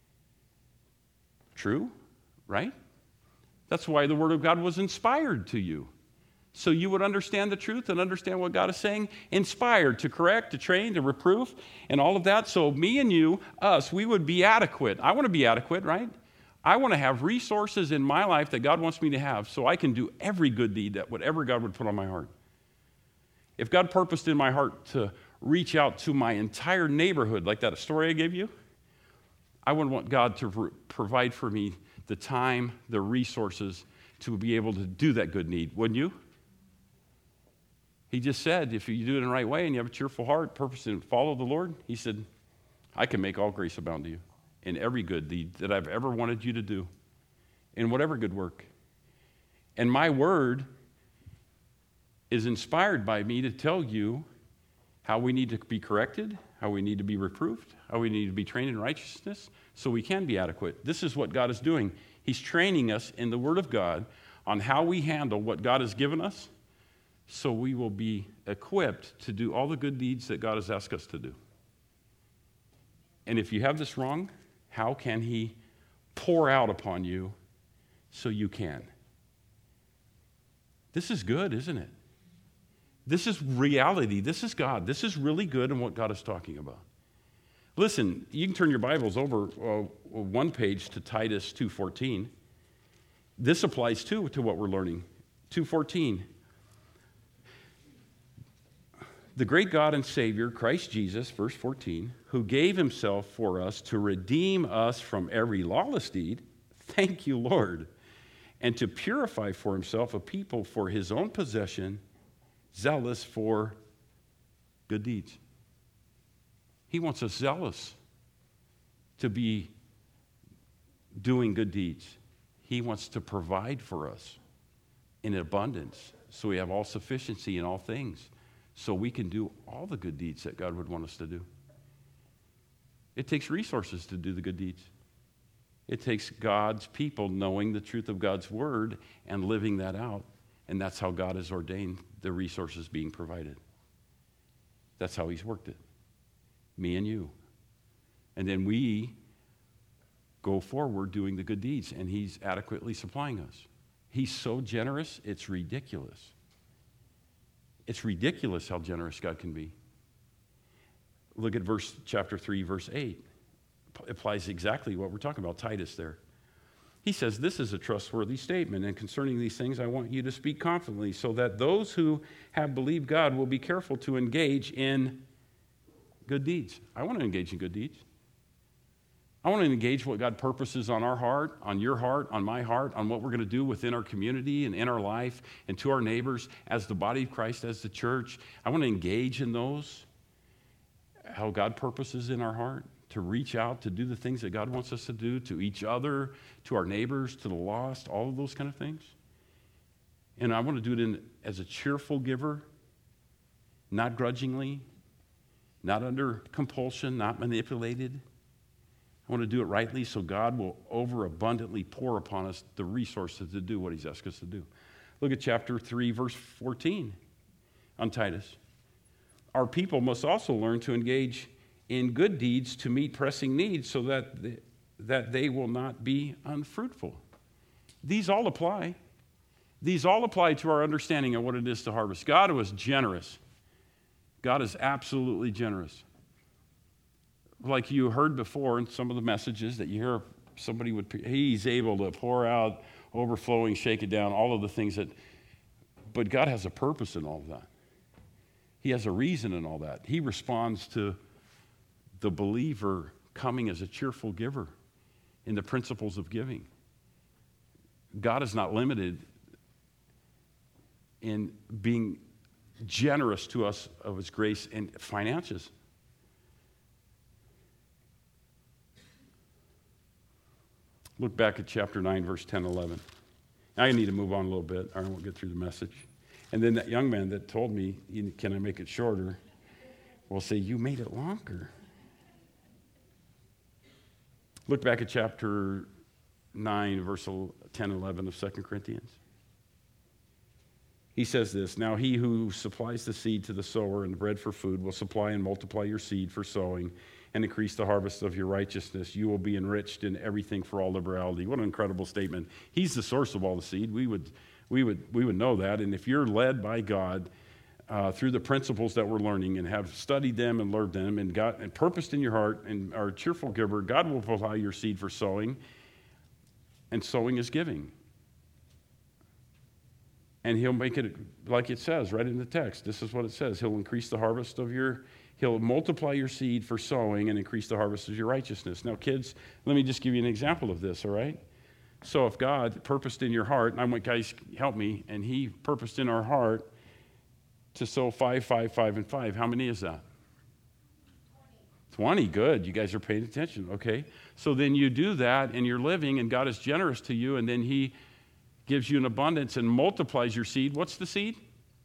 S1: True, right? That's why the Word of God was inspired to you. So you would understand the truth and understand what God is saying. Inspired to correct, to train, to reproof, and all of that. So me and you, us, we would be adequate. I want to be adequate, right? I want to have resources in my life that God wants me to have so I can do every good deed that whatever God would put on my heart. If God purposed in my heart to reach out to my entire neighborhood, like that story I gave you, I would want God to re- provide for me the time, the resources to be able to do that good need, wouldn't you? He just said, if you do it in the right way and you have a cheerful heart, purpose, and follow the Lord, he said, I can make all grace abound to you in every good deed that I've ever wanted you to do, in whatever good work. And my word is inspired by me to tell you how we need to be corrected, how we need to be reproved, how we need to be trained in righteousness so we can be adequate. This is what God is doing. He's training us in the Word of God on how we handle what God has given us so we will be equipped to do all the good deeds that God has asked us to do. And if you have this wrong, how can He pour out upon you so you can? This is good, isn't it? This is reality. This is God. This is really good in what God is talking about. Listen, you can turn your Bibles over uh, one page to Titus two fourteen. This applies too to what we're learning. two fourteen. The great God and Savior, Christ Jesus, verse fourteen, who gave himself for us to redeem us from every lawless deed. Thank you, Lord. And to purify for himself a people for his own possession, zealous for good deeds. He wants us zealous to be doing good deeds. He wants to provide for us in abundance so we have all sufficiency in all things so we can do all the good deeds that God would want us to do. It takes resources to do the good deeds. It takes God's people knowing the truth of God's word and living that out, and that's how God has ordained the resources being provided. That's how he's worked it. Me and you. And then we go forward doing the good deeds, and he's adequately supplying us. He's so generous, it's ridiculous. It's ridiculous how generous God can be. Look at verse chapter three, verse eight. It applies exactly what we're talking about, Titus there. He says, this is a trustworthy statement, and concerning these things I want you to speak confidently, so that those who have believed God will be careful to engage in good deeds. I want to engage in good deeds. I want to engage what God purposes on our heart, on your heart, on my heart, on what we're going to do within our community and in our life and to our neighbors as the body of Christ, as the church. I want to engage in those, how God purposes in our heart, to reach out, to do the things that God wants us to do to each other, to our neighbors, to the lost, all of those kind of things. And I want to do it in, as a cheerful giver, not grudgingly, not under compulsion, not manipulated. I want to do it rightly so God will overabundantly pour upon us the resources to do what he's asked us to do. Look at chapter three, verse fourteen on Titus. Our people must also learn to engage in good deeds to meet pressing needs so that they, that they will not be unfruitful. These all apply. These all apply to our understanding of what it is to harvest. God was generous. God is absolutely generous. Like you heard before in some of the messages that you hear somebody would, he's able to pour out, overflowing, shake it down, all of the things that, but God has a purpose in all of that. He has a reason in all that. He responds to the believer coming as a cheerful giver in the principles of giving. God is not limited in being generous to us of his grace and finances. Look back at chapter nine, verse ten, eleven. Now I need to move on a little bit, or I won't get through the message. And then that young man that told me, can I make it shorter, will say, you made it longer. Look back at chapter nine, verse ten, eleven of Second Corinthians. He says this, now he who supplies the seed to the sower and the bread for food will supply and multiply your seed for sowing and increase the harvest of your righteousness. You will be enriched in everything for all liberality. What an incredible statement. He's the source of all the seed. We would, we would, we would know that. And if you're led by God uh, through the principles that we're learning and have studied them and learned them and got and purposed in your heart and are a cheerful giver, God will supply your seed for sowing, and sowing is giving. And he'll make it like it says right in the text. This is what it says. He'll increase the harvest of your, he'll multiply your seed for sowing and increase the harvest of your righteousness. Now, kids, let me just give you an example of this, all right? So if God purposed in your heart, and I want guys, help me, and he purposed in our heart to sow five, five, five, and five. How many is that? twenty. Good. You guys are paying attention, okay? So then you do that, and you're living, and God is generous to you, and then he gives you an abundance and multiplies your seed. What's the seed?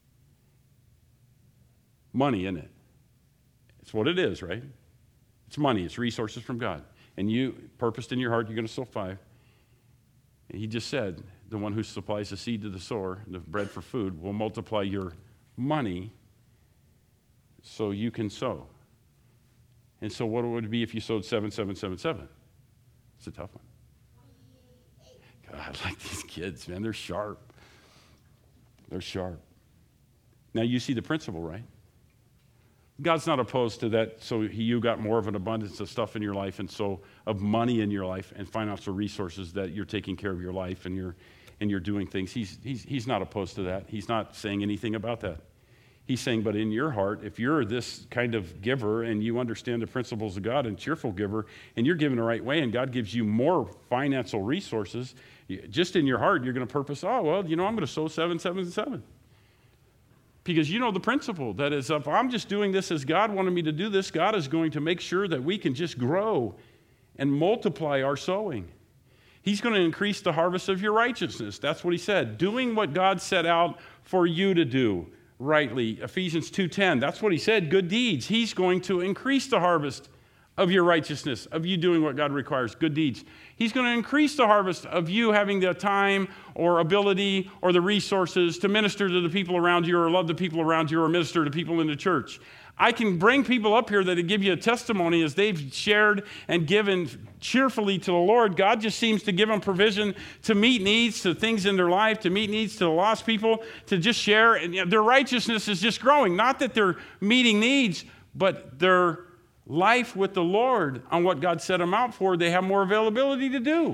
S1: Money, isn't it? It's what it is, right? It's money. It's resources from God. And you purposed in your heart, you're going to sow five. And he just said, the one who supplies the seed to the sower, the bread for food, will multiply your money so you can sow. And so what would it be if you sowed seven, seven, seven, seven? It's a tough one. God, I like these kids, man. They're sharp. They're sharp. Now, you see the principle, right? God's not opposed to that, so he, you got more of an abundance of stuff in your life, and so of money in your life and financial resources that you're taking care of your life and you're, and you're doing things. He's, he's, he's not opposed to that. He's not saying anything about that. He's saying, but in your heart, if you're this kind of giver and you understand the principles of God and cheerful giver, and you're giving the right way, and God gives you more financial resources, just in your heart, you're going to purpose, oh, well, you know, I'm going to sow seven, seven, and seven. Because you know the principle that is, if I'm just doing this as God wanted me to do this, God is going to make sure that we can just grow and multiply our sowing. He's going to increase the harvest of your righteousness. That's what he said. Doing what God set out for you to do rightly. Ephesians two ten, that's what he said, good deeds. He's going to increase the harvest of your righteousness, of you doing what God requires, good deeds. He's going to increase the harvest of you having the time or ability or the resources to minister to the people around you or love the people around you or minister to people in the church. I can bring people up here that give you a testimony as they've shared and given cheerfully to the Lord. God just seems to give them provision to meet needs, to things in their life, to meet needs to the lost people, to just share. And you know, their righteousness is just growing. Not that they're meeting needs, but their life with the Lord on what God set them out for, they have more availability to do.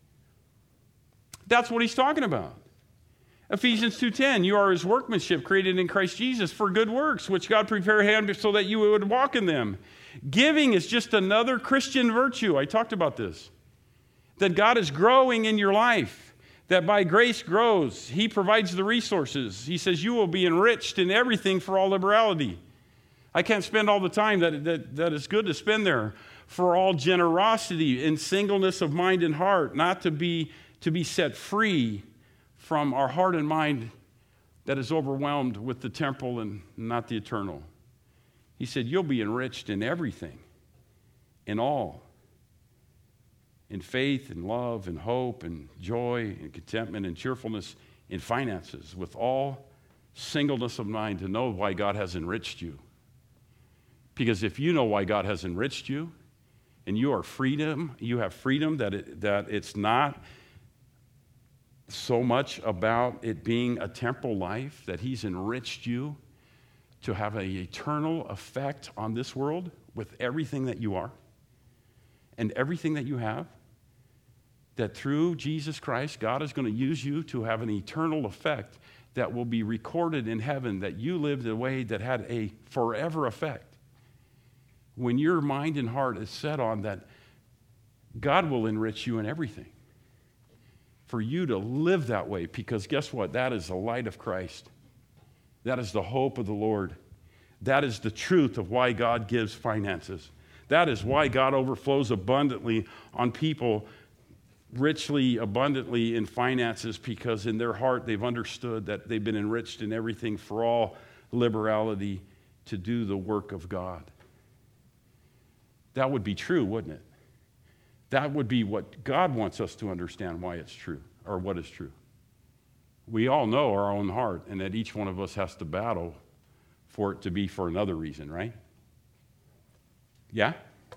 S1: That's what he's talking about. Ephesians two ten, you are his workmanship created in Christ Jesus for good works, which God prepared him so that you would walk in them. Giving is just another Christian virtue. I talked about this. That God is growing in your life. That by grace grows. He provides the resources. He says you will be enriched in everything for all liberality. I can't spend all the time that, that, that is good to spend there. For all generosity and singleness of mind and heart, not to be, to be set free from our heart and mind that is overwhelmed with the temporal and not the eternal. He said, you'll be enriched in everything, in all, in faith and love and hope and joy and contentment and cheerfulness, in finances, with all singleness of mind to know why God has enriched you. Because if you know why God has enriched you, and you are freedom, you have freedom that it, that it's not so much about it being a temporal life, that he's enriched you to have an eternal effect on this world with everything that you are and everything that you have, that through Jesus Christ, God is going to use you to have an eternal effect that will be recorded in heaven, that you lived a way that had a forever effect. When your mind and heart is set on that, God will enrich you in everything. For you to live that way, because guess what? That is the light of Christ. That is the hope of the Lord. That is the truth of why God gives finances. That is why God overflows abundantly on people, richly, abundantly in finances, because in their heart they've understood that they've been enriched in everything for all liberality to do the work of God. That would be true, wouldn't it? That would be what God wants us to understand why it's true, or what is true. We all know our own heart, and that each one of us has to battle for it to be for another reason, right? Yeah?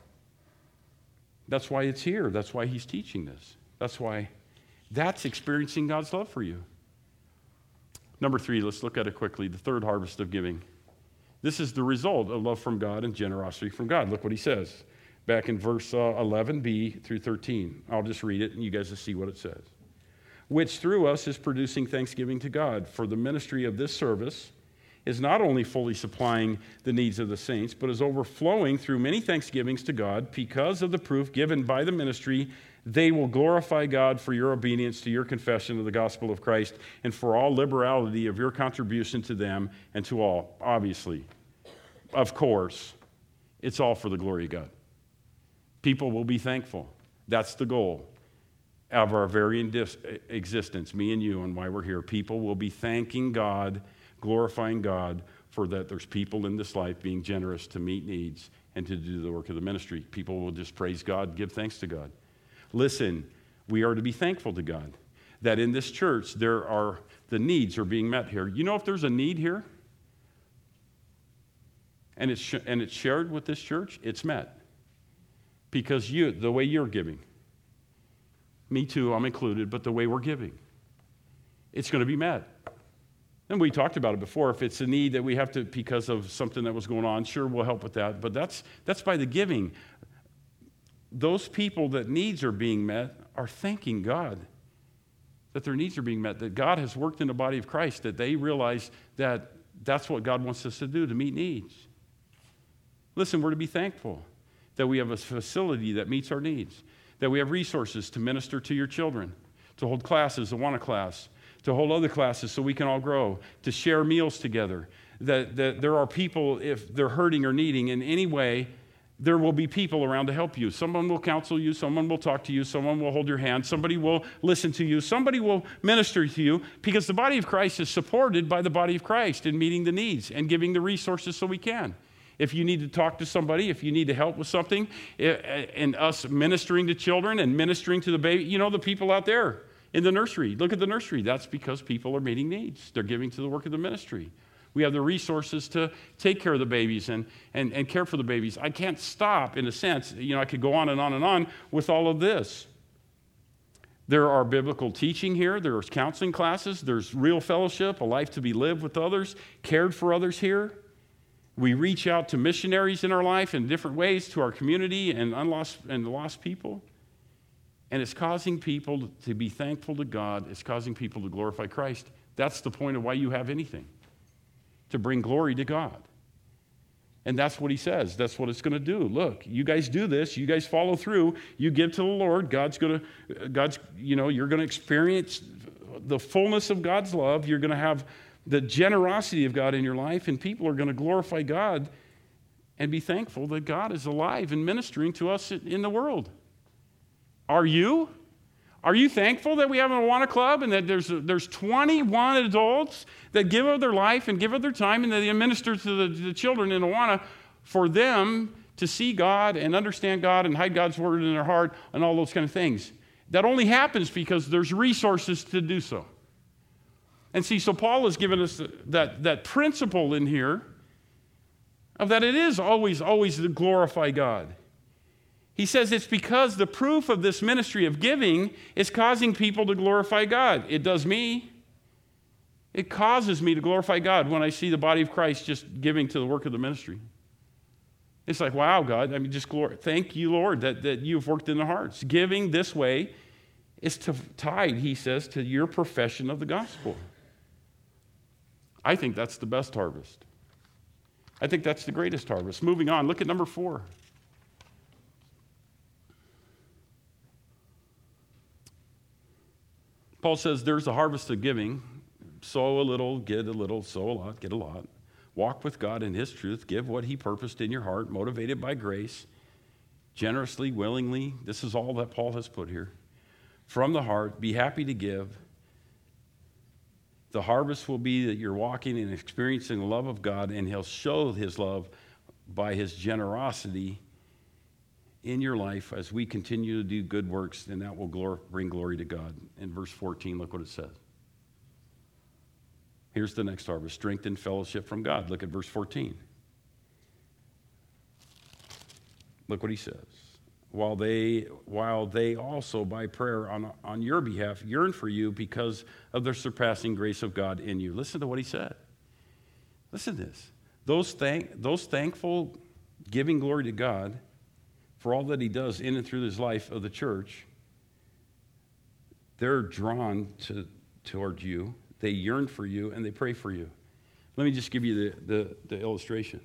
S1: That's why it's here. That's why he's teaching this. That's why that's experiencing God's love for you. Number three, let's look at it quickly. The third harvest of giving. This is the result of love from God and generosity from God. Look what he says. Back in verse uh, eleven b through thirteen. I'll just read it and you guys will see what it says. Which through us is producing thanksgiving to God, for the ministry of this service is not only fully supplying the needs of the saints, but is overflowing through many thanksgivings to God because of the proof given by the ministry. They will glorify God for your obedience to your confession of the gospel of Christ and for all liberality of your contribution to them and to all. Obviously, of course, it's all for the glory of God. People will be thankful. That's the goal of our very existence, me and you, and why we're here. People will be thanking God, glorifying God for that there's people in this life being generous to meet needs and to do the work of the ministry. People will just praise God, give thanks to God. Listen, we are to be thankful to God that in this church there are, the needs are being met here. You know, if there's a need here and it's, sh- and it's shared with this church, it's met. Because you, the way you're giving, me too, I'm included, but the way we're giving, it's going to be met. And we talked about it before. If it's a need that we have to, because of something that was going on, sure, we'll help with that. But that's that's by the giving. Those people that needs are being met are thanking God that their needs are being met, that God has worked in the body of Christ, that they realize that that's what God wants us to do, to meet needs. Listen, we're to be thankful that we have a facility that meets our needs, that we have resources to minister to your children, to hold classes, to want a class, to hold other classes so we can all grow, to share meals together, that, that there are people, if they're hurting or needing in any way, there will be people around to help you. Someone will counsel you, someone will talk to you, someone will hold your hand, somebody will listen to you, somebody will minister to you, because the body of Christ is supported by the body of Christ in meeting the needs and giving the resources so we can. If you need to talk to somebody, if you need to help with something, and us ministering to children and ministering to the baby, you know, the people out there in the nursery, look at the nursery. That's because people are meeting needs. They're giving to the work of the ministry. We have the resources to take care of the babies and, and, and care for the babies. I can't stop, in a sense. You know, I could go on and on and on with all of this. There are biblical teaching here. There's counseling classes. There's real fellowship, a life to be lived with others, cared for others here. We reach out to missionaries in our life in different ways, to our community and unlost and lost people. And it's causing people to be thankful to God. It's causing people to glorify Christ. That's the point of why you have anything, to bring glory to God. And that's what he says. That's what it's going to do. Look, you guys do this. You guys follow through. You give to the Lord. God's going to, God's, you know, you're going to experience the fullness of God's love. You're going to have the generosity of God in your life, and people are going to glorify God and be thankful that God is alive and ministering to us in the world. Are you? Are you thankful that we have an Awana Club and that there's there's twenty-one adults that give of their life and give of their time and that they minister to the, the children in Awana for them to see God and understand God and hide God's word in their heart and all those kind of things? That only happens because there's resources to do so. And see, so Paul has given us that, that principle in here of that it is always, always to glorify God. He says it's because the proof of this ministry of giving is causing people to glorify God. It does me. It causes me to glorify God when I see the body of Christ just giving to the work of the ministry. It's like, wow, God, I mean, just glory. Thank you, Lord, that, that you've worked in the hearts. Giving this way is to, tied, he says, to your profession of the gospel. I think that's the best harvest. I think that's the greatest harvest. Moving on, look at number four. Paul says there's a harvest of giving. Sow a little, get a little, sow a lot, get a lot. Walk with God in his truth. Give what he purposed in your heart, motivated by grace, generously, willingly. This is all that Paul has put here. From the heart, be happy to give. The harvest will be that you're walking and experiencing the love of God, and he'll show his love by his generosity in your life as we continue to do good works, and that will glor- bring glory to God. In verse fourteen, look what it says. Here's the next harvest, strength and fellowship from God. Look at verse fourteen. Look what he says. While they, while they also by prayer on, on your behalf yearn for you because of the surpassing grace of God in you. Listen to what he said. Listen to this. Those, thank, those thankful giving glory to God for all that he does in and through his life of the church, they're drawn to, toward you. They yearn for you, and they pray for you. Let me just give you the, the, the illustration.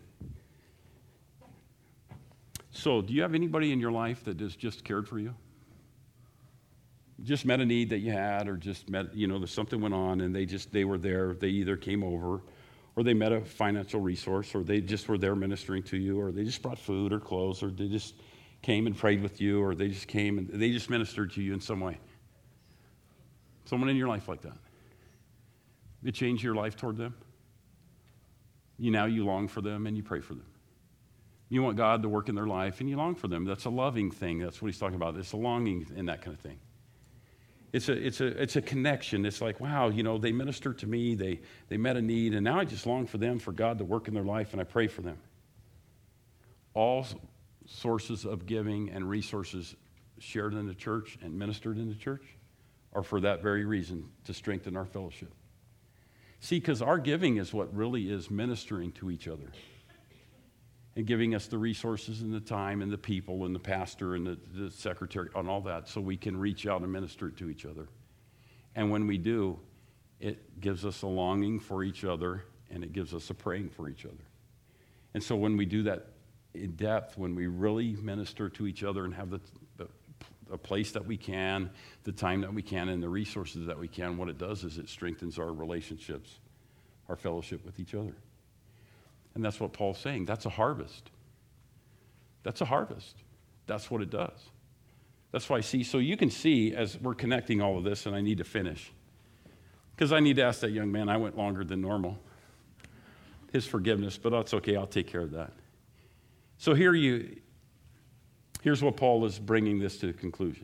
S1: So, do you have anybody in your life that has just cared for you? Just met a need that you had, or just met, you know, there's something went on, and they just, they were there. They either came over, or they met a financial resource, or they just were there ministering to you, or they just brought food or clothes, or they just came and prayed with you, or they just came and they just ministered to you in some way. Someone in your life like that. It changed your life toward them. You now you long for them and you pray for them. You want God to work in their life and you long for them. That's a loving thing. That's what he's talking about. It's a longing and that kind of thing. It's a it's a it's a connection. It's like, wow, you know, they ministered to me, they they met a need, and now I just long for them, for God to work in their life, and I pray for them. All sources of giving and resources shared in the church and ministered in the church are for that very reason, to strengthen our fellowship. See, because our giving is what really is ministering to each other and giving us the resources and the time and the people and the pastor and the, the secretary and all that, so we can reach out and minister to each other. And when we do, it gives us a longing for each other, and it gives us a praying for each other. And so when we do that in depth, when we really minister to each other and have the, the, the place that we can, the time that we can, and the resources that we can, what it does is it strengthens our relationships, our fellowship with each other. And that's what Paul's saying. That's a harvest. That's a harvest. That's what it does. That's why I see, so you can see as we're connecting all of this, and I need to finish, because I need to ask that young man, I went longer than normal, his forgiveness, but that's okay, I'll take care of that. So here you, here's what Paul is bringing this to a conclusion.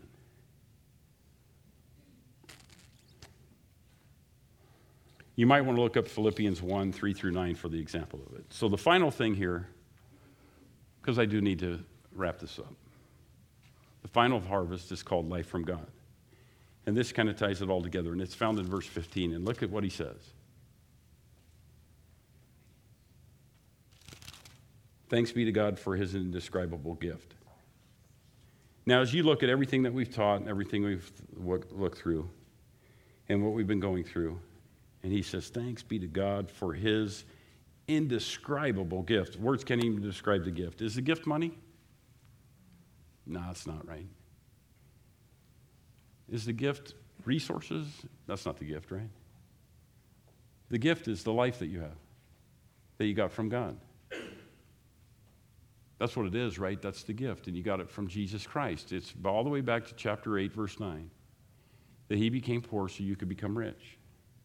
S1: You might want to look up Philippians one, three through nine for the example of it. So the final thing here, because I do need to wrap this up. The final harvest is called life from God. And this kind of ties it all together, and it's found in verse fifteen. And look at what he says. Thanks be to God for his indescribable gift. Now, as you look at everything that we've taught and everything we've looked through and what we've been going through, and he says, thanks be to God for his indescribable gift. Words can't even describe the gift. Is the gift money? No, it's not, right? Is the gift resources? That's not the gift, right? The gift is the life that you have, that you got from God. That's what it is, right? That's the gift, and you got it from Jesus Christ. It's all the way back to chapter eight, verse nine, that he became poor so you could become rich.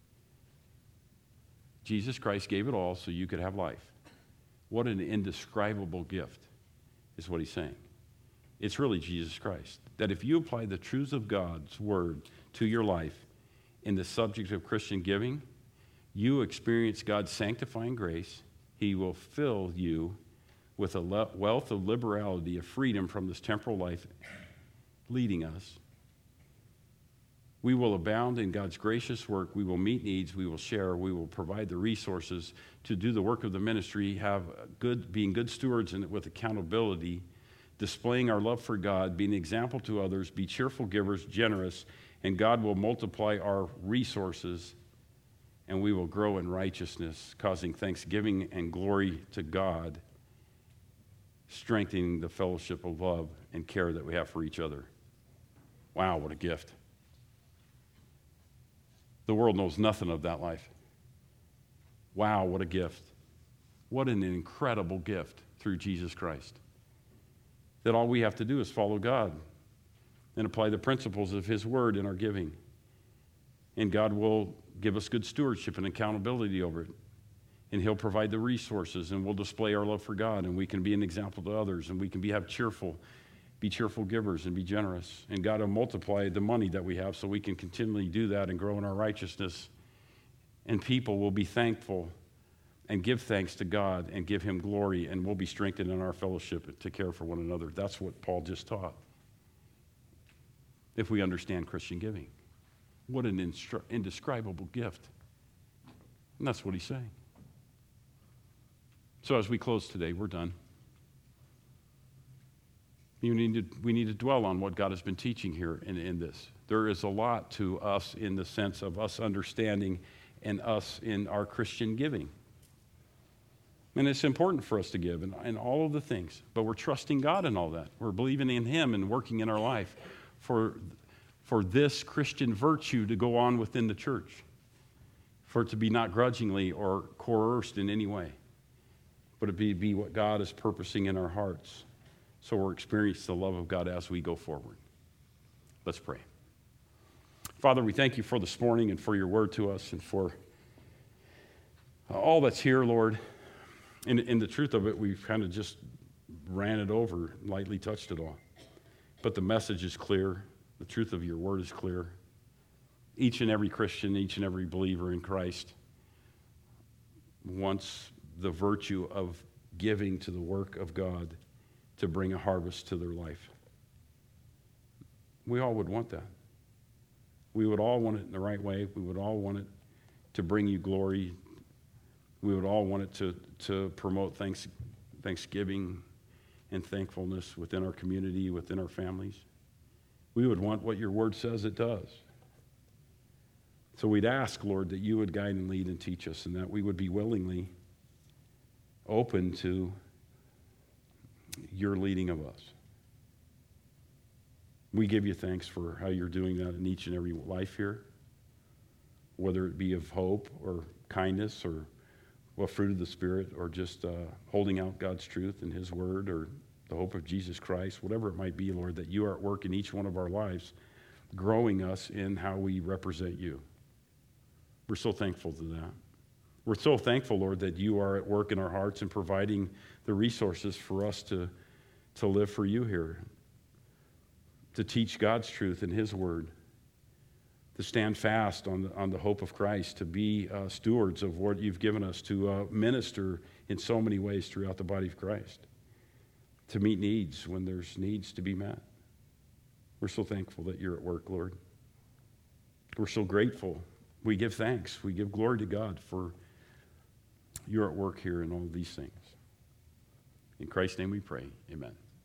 S1: Jesus Christ gave it all so you could have life. What an indescribable gift is what he's saying. It's really Jesus Christ. That if you apply the truths of God's word to your life in the subject of Christian giving, you experience God's sanctifying grace. He will fill you with a wealth of liberality, of freedom from this temporal life, leading us. We will abound in God's gracious work. We will meet needs. We will share. We will provide the resources to do the work of the ministry, have good, being good stewards and with accountability, displaying our love for God, being an example to others, be cheerful givers, generous, and God will multiply our resources, and we will grow in righteousness, causing thanksgiving and glory to God, strengthening the fellowship of love and care that we have for each other. Wow, what a gift. The world knows nothing of that life. Wow, what a gift. What an incredible gift through Jesus Christ. That all we have to do is follow God and apply the principles of his word in our giving. And God will give us good stewardship and accountability over it. And he'll provide the resources, and we'll display our love for God, and we can be an example to others, and we can be have cheerful, be cheerful givers and be generous. And God will multiply the money that we have so we can continually do that and grow in our righteousness. And people will be thankful and give thanks to God and give him glory, and we'll be strengthened in our fellowship to care for one another. That's what Paul just taught. If we understand Christian giving. What an instru- indescribable gift. And that's what he's saying. So as we close today, we're done. You need to, we need to dwell on what God has been teaching here in, in this. There is a lot to us in the sense of us understanding and us in our Christian giving. And it's important for us to give in, in all of the things, but we're trusting God in all that. We're believing in him and working in our life for, for this Christian virtue to go on within the church, for it to be not grudgingly or coerced in any way, but it be, be what God is purposing in our hearts. So we're experiencing the love of God as we go forward. Let's pray. Father, we thank you for this morning and for your word to us and for all that's here, Lord. In, in the truth of it, we've kind of just ran it over, lightly touched it all. But the message is clear. The truth of your word is clear. Each and every Christian, each and every believer in Christ wants the virtue of giving to the work of God to bring a harvest to their life. We all would want that. We would all want it in the right way. We would all want it to bring you glory. We would all want it to, to promote thanks, thanksgiving and thankfulness within our community, within our families. We would want what your word says it does. So we'd ask, Lord, that you would guide and lead and teach us, and that we would be willingly open to your leading of us. We give you thanks for how you're doing that in each and every life here, whether it be of hope or kindness or well, fruit of the Spirit, or just uh, holding out God's truth and his word, or the hope of Jesus Christ, whatever it might be, Lord, that you are at work in each one of our lives, growing us in how we represent you. We're so thankful to that. We're so thankful, Lord, that you are at work in our hearts and providing the resources for us to, to live for you here, to teach God's truth and his word, to stand fast on the, on the hope of Christ, to be uh, stewards of what you've given us, to uh, minister in so many ways throughout the body of Christ, to meet needs when there's needs to be met. We're so thankful that you're at work, Lord. We're so grateful. We give thanks. We give glory to God for you're at work here in all of these things. In Christ's name we pray. Amen.